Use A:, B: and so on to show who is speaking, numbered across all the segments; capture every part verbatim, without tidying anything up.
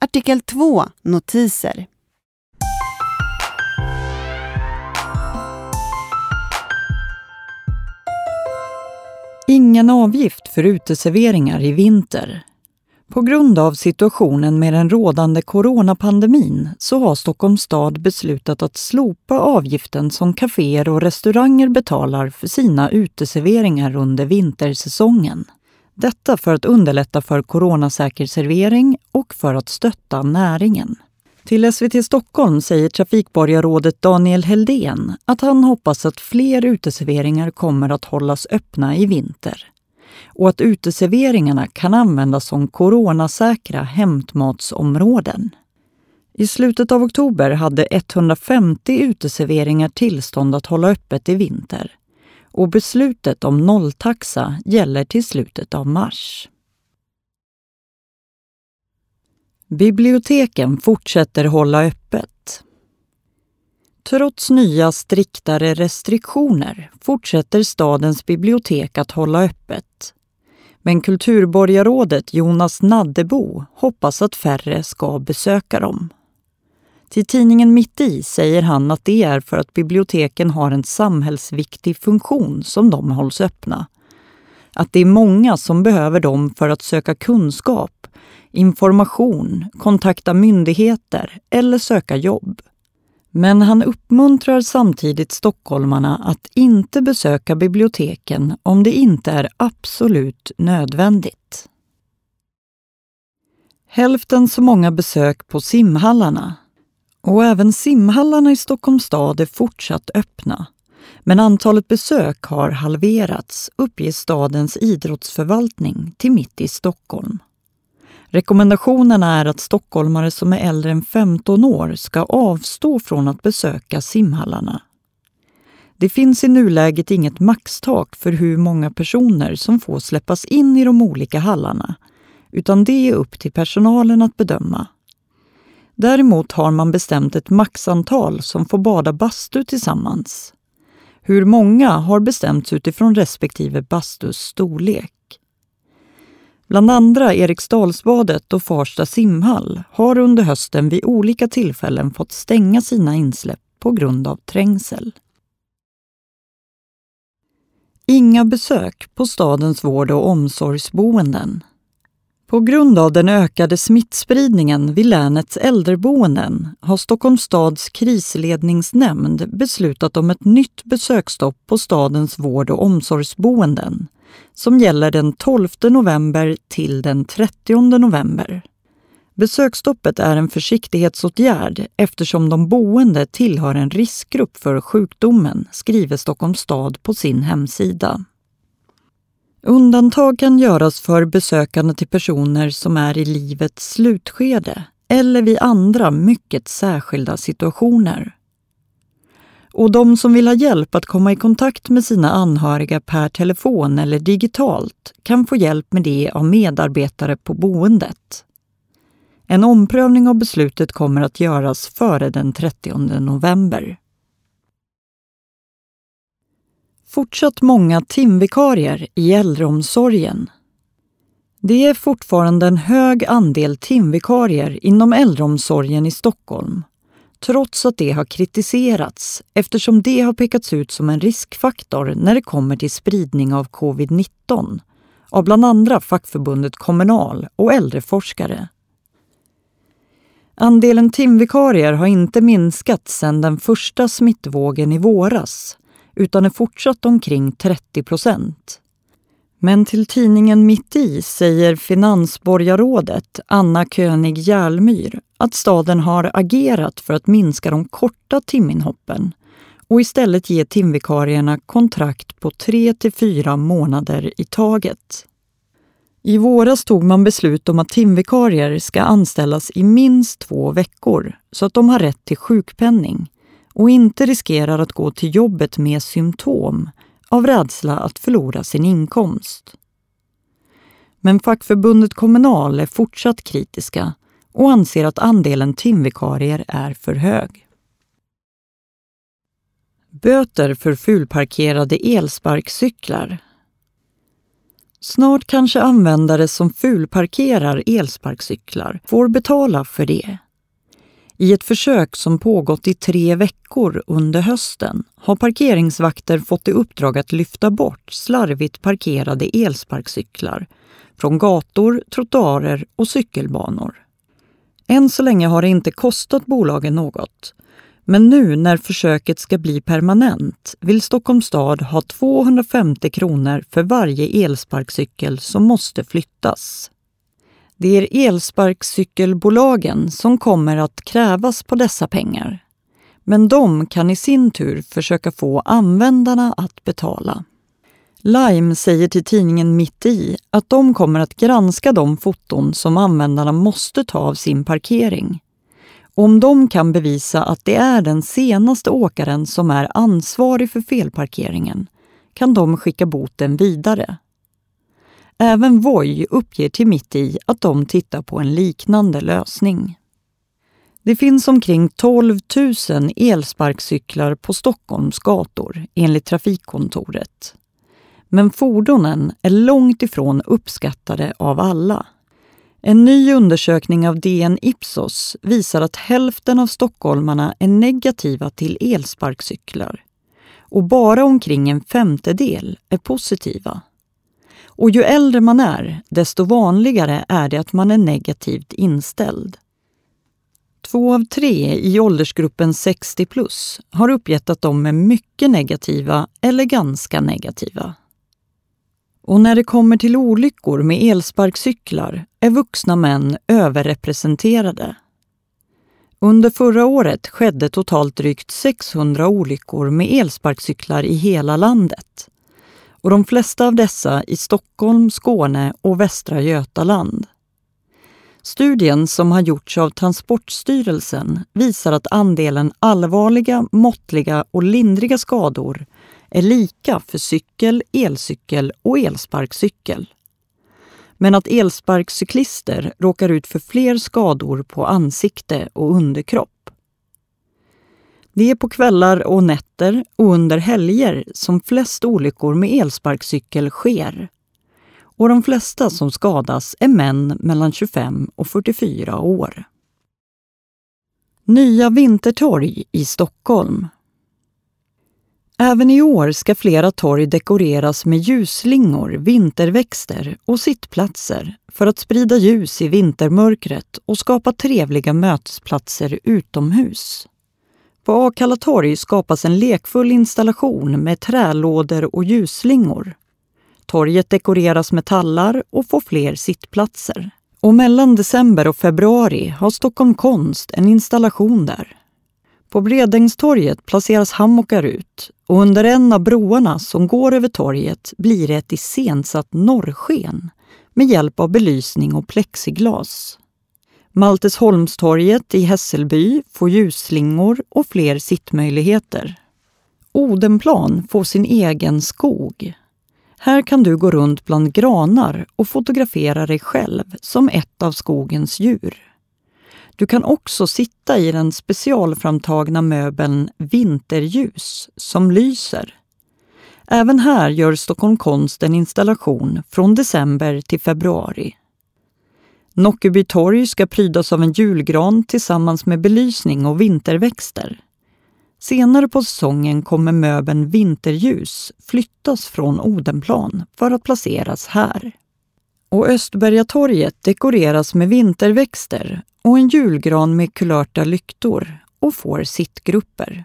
A: Artikel två. Notiser.
B: Ingen avgift för uteserveringar i vinter. På grund av situationen med den rådande coronapandemin så har Stockholms stad beslutat att slopa avgiften som kaféer och restauranger betalar för sina uteserveringar under vintersäsongen. Detta för att underlätta för coronasäker servering och för att stötta näringen. Till S V T Stockholm säger trafikborgarrådet Daniel Heldén att han hoppas att fler uteserveringar kommer att hållas öppna i vinter och att uteserveringarna kan användas som coronasäkra hämtmatsområden. I slutet av oktober hade etthundrafemtio uteserveringar tillstånd att hålla öppet i vinter och beslutet om nolltaxa gäller till slutet av mars. Biblioteken fortsätter hålla öppet. Trots nya striktare restriktioner fortsätter stadens bibliotek att hålla öppet. Men kulturborgarrådet Jonas Naddebo hoppas att färre ska besöka dem. Till tidningen Mitt i säger han att det är för att biblioteken har en samhällsviktig funktion som de hålls öppna. Att det är många som behöver dem för att söka kunskap, information, kontakta myndigheter eller söka jobb. Men han uppmuntrar samtidigt stockholmarna att inte besöka biblioteken om det inte är absolut nödvändigt. Hälften så många besök på simhallarna. Och även simhallarna i Stockholms stad är fortsatt öppna. Men antalet besök har halverats, uppger stadens idrottsförvaltning till Mitt i Stockholm. Rekommendationerna är att stockholmare som är äldre än femton år ska avstå från att besöka simhallarna. Det finns i nuläget inget maxtak för hur många personer som får släppas in i de olika hallarna, utan det är upp till personalen att bedöma. Däremot har man bestämt ett maxantal som får bada bastu tillsammans. Hur många har bestämts utifrån respektive bastus storlek. Bland andra Eriksdalsbadet och Farsta simhall har under hösten vid olika tillfällen fått stänga sina insläpp på grund av trängsel. Inga besök på stadens vård- och omsorgsboenden. På grund av den ökade smittspridningen vid länets äldreboenden har Stockholms stads krisledningsnämnd beslutat om ett nytt besöksstopp på stadens vård- och omsorgsboenden som gäller den tolfte november till den trettionde november. Besöksstoppet är en försiktighetsåtgärd eftersom de boende tillhör en riskgrupp för sjukdomen, skriver Stockholms stad på sin hemsida. Undantag kan göras för besökande till personer som är i livets slutskede eller vid andra mycket särskilda situationer. Och de som vill ha hjälp att komma i kontakt med sina anhöriga per telefon eller digitalt kan få hjälp med det av medarbetare på boendet. En omprövning av beslutet kommer att göras före den trettionde november. Fortsatt många timvikarier i äldreomsorgen. Det är fortfarande en hög andel timvikarier inom äldreomsorgen i Stockholm, trots att det har kritiserats eftersom det har pekats ut som en riskfaktor när det kommer till spridning av covid nitton av bland andra fackförbundet Kommunal och äldreforskare. Andelen timvikarier har inte minskat sedan den första smittvågen i våras, utan är fortsatt omkring trettio procent. Men till tidningen Mitt i säger finansborgarrådet Anna König Järlmyr att staden har agerat för att minska de korta timinhoppen och istället ge timvikarierna kontrakt på tre till fyra månader i taget. I våras tog man beslut om att timvikarier ska anställas i minst två veckor så att de har rätt till sjukpenning och inte riskerar att gå till jobbet med symptom av rädsla att förlora sin inkomst. Men fackförbundet Kommunal är fortsatt kritiska och anser att andelen timvikarier är för hög. Böter för fulparkerade elsparkcyklar. Snart kanske användare som fulparkerar elsparkcyklar får betala för det. I ett försök som pågått i tre veckor under hösten har parkeringsvakter fått i uppdrag att lyfta bort slarvigt parkerade elsparkcyklar från gator, trottoarer och cykelbanor. Än så länge har det inte kostat bolagen något, men nu när försöket ska bli permanent vill Stockholms stad ha tvåhundrafemtio kronor för varje elsparkcykel som måste flyttas. Det är elsparkcykelbolagen som kommer att krävas på dessa pengar, men de kan i sin tur försöka få användarna att betala. Lime säger till tidningen Mitt i att de kommer att granska de foton som användarna måste ta av sin parkering. Om de kan bevisa att det är den senaste åkaren som är ansvarig för felparkeringen kan de skicka boten vidare. Även Voi uppger till Mitt i att de tittar på en liknande lösning. Det finns omkring tolv tusen elsparkcyklar på Stockholms gator enligt trafikkontoret. Men fordonen är långt ifrån uppskattade av alla. En ny undersökning av D N Ipsos visar att hälften av stockholmarna är negativa till elsparkcyklar och bara omkring en femtedel är positiva. Och ju äldre man är, desto vanligare är det att man är negativt inställd. Två av tre i åldersgruppen sextio plus har uppgett att de är mycket negativa eller ganska negativa. Och när det kommer till olyckor med elsparkcyklar är vuxna män överrepresenterade. Under förra året skedde totalt drygt sexhundra olyckor med elsparkcyklar i hela landet. Och de flesta av dessa i Stockholm, Skåne och Västra Götaland. Studien som har gjorts av Transportstyrelsen visar att andelen allvarliga, måttliga och lindriga skador är lika för cykel, elcykel och elsparkcykel. Men att elsparkcyklister råkar ut för fler skador på ansikte och underkropp. Det är på kvällar och nätter och under helger som flest olyckor med elsparkcykel sker. Och de flesta som skadas är män mellan tjugofem och fyrtiofyra år. Nya vintertorg i Stockholm. Även i år ska flera torg dekoreras med ljusslingor, vinterväxter och sittplatser för att sprida ljus i vintermörkret och skapa trevliga mötesplatser utomhus. På Akalla torg skapas en lekfull installation med trälådor och ljusslingor. Torget dekoreras med tallar och får fler sittplatser. Och mellan december och februari har Stockholm Konst en installation där. På Bredängstorget placeras hammockar ut och under en av broarna som går över torget blir det ett iscensatt norrsken med hjälp av belysning och plexiglas. Maltesholmstorget i Hässelby får ljusslingor och fler sittmöjligheter. Odenplan får sin egen skog. Här kan du gå runt bland granar och fotografera dig själv som ett av skogens djur. Du kan också sitta i den specialframtagna möbeln Vinterljus som lyser. Även här gör Stockholm Konst en installation från december till februari. Nockeby torg ska prydas av en julgran tillsammans med belysning och vinterväxter. Senare på säsongen kommer möbeln Vinterljus flyttas från Odenplan för att placeras här. Och Östbergatorget dekoreras med vinterväxter och en julgran med kulörta lyktor och får sittgrupper.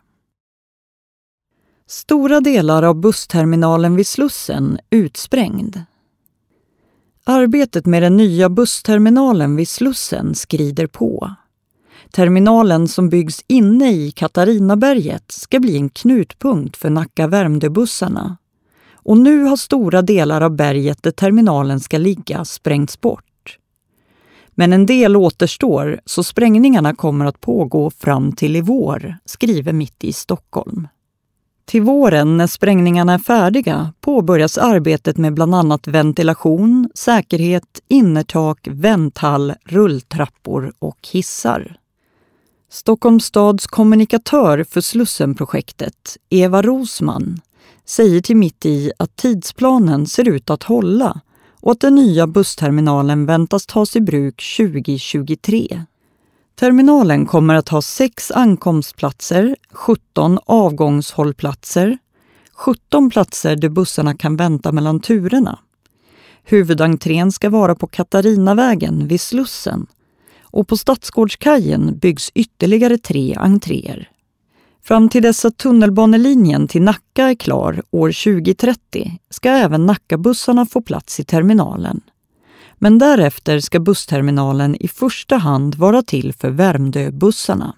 B: Stora delar av bussterminalen vid Slussen utsprängd. Arbetet med den nya bussterminalen vid Slussen skrider på. Terminalen som byggs inne i Katarinaberget ska bli en knutpunkt för Nacka-Värmdöbussarna. Och nu har stora delar av berget där terminalen ska ligga sprängts bort. Men en del återstår så sprängningarna kommer att pågå fram till i vår, skriver Mitt i Stockholm. Till våren när sprängningarna är färdiga påbörjas arbetet med bland annat ventilation, säkerhet, innertak, vänthall, rulltrappor och hissar. Stockholms stads kommunikatör för Slussenprojektet, Eva Rosman, säger till Mitt i att tidsplanen ser ut att hålla och att den nya bussterminalen väntas tas i bruk tjugo tjugotre. Terminalen kommer att ha sex ankomstplatser, sjutton avgångshållplatser, sjutton platser där bussarna kan vänta mellan turerna. Huvudentrén ska vara på Katarinavägen vid Slussen och på Stadsgårdskajen byggs ytterligare tre entréer. Fram till dess att tunnelbanelinjen till Nacka är klar år tjugo trettio ska även Nackabussarna få plats i terminalen. Men därefter ska bussterminalen i första hand vara till för Värmdöbussarna.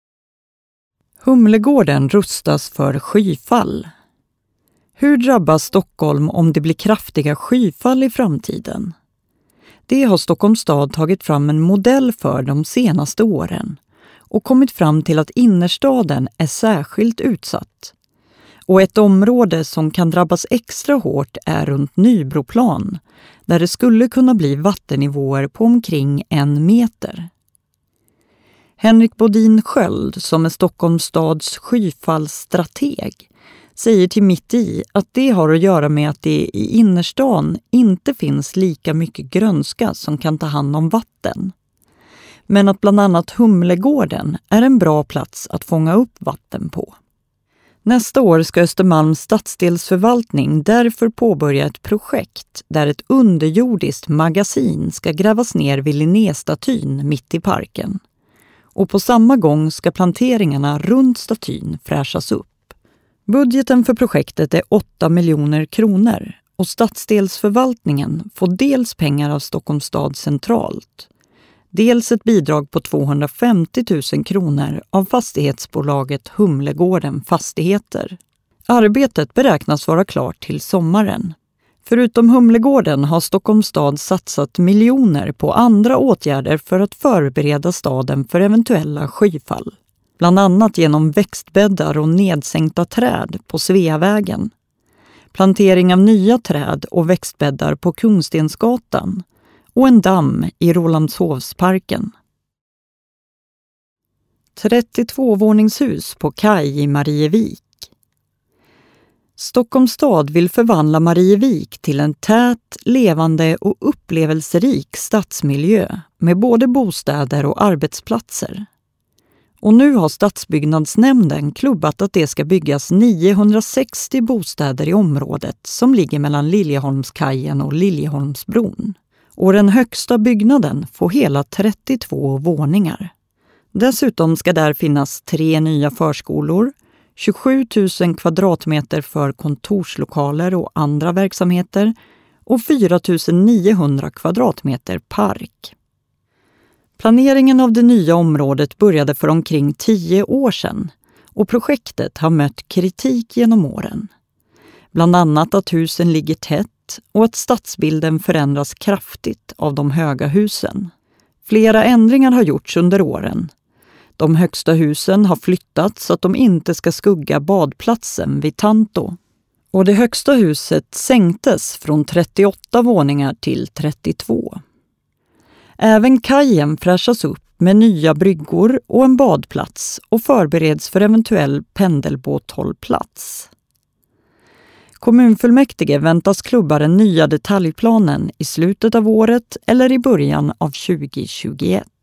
B: Humlegården rustas för skyfall. Hur drabbas Stockholm om det blir kraftiga skyfall i framtiden? Det har Stockholms stad tagit fram en modell för de senaste åren och kommit fram till att innerstaden är särskilt utsatt. Och ett område som kan drabbas extra hårt är runt Nybroplan, där det skulle kunna bli vattennivåer på omkring en meter. Henrik Bodin Sköld, som är Stockholms stads skyfallsstrateg, säger till Mitt i att det har att göra med att det i innerstan inte finns lika mycket grönska som kan ta hand om vatten. Men att bland annat Humlegården är en bra plats att fånga upp vatten på. Nästa år ska Östermalms stadsdelsförvaltning därför påbörja ett projekt där ett underjordiskt magasin ska grävas ner vid Linnéstatyn mitt i parken. Och på samma gång ska planteringarna runt statyn fräschas upp. Budgeten för projektet är åtta miljoner kronor och stadsdelsförvaltningen får dels pengar av Stockholms stad centralt, dels ett bidrag på tvåhundrafemtio tusen kronor av fastighetsbolaget Humlegården Fastigheter. Arbetet beräknas vara klart till sommaren. Förutom Humlegården har Stockholms stad satsat miljoner på andra åtgärder för att förbereda staden för eventuella skyfall. Bland annat genom växtbäddar och nedsänkta träd på Sveavägen, plantering av nya träd och växtbäddar på Kungstensgatan och en damm i Rålambshovsparken. trettiotvå-våningshus på kaj i Marievik. Stockholms stad vill förvandla Marievik till en tät, levande och upplevelserik stadsmiljö med både bostäder och arbetsplatser. Och nu har stadsbyggnadsnämnden klubbat att det ska byggas niohundrasextio bostäder i området som ligger mellan Liljeholmskajen och Liljeholmsbron. Och den högsta byggnaden får hela trettiotvå våningar. Dessutom ska där finnas tre nya förskolor, tjugosju tusen kvadratmeter för kontorslokaler och andra verksamheter och fyra tusen niohundra kvadratmeter park. Planeringen av det nya området började för omkring tio år sedan och projektet har mött kritik genom åren. Bland annat att husen ligger tätt och att stadsbilden förändras kraftigt av de höga husen. Flera ändringar har gjorts under åren. De högsta husen har flyttats så att de inte ska skugga badplatsen vid Tanto. Och det högsta huset sänktes från trettioåtta våningar till trettiotvå. Även kajen fräschas upp med nya bryggor och en badplats och förbereds för eventuell pendelbåthållplats. Kommunfullmäktige väntas klubba den nya detaljplanen i slutet av året eller i början av tjugo tjugoett.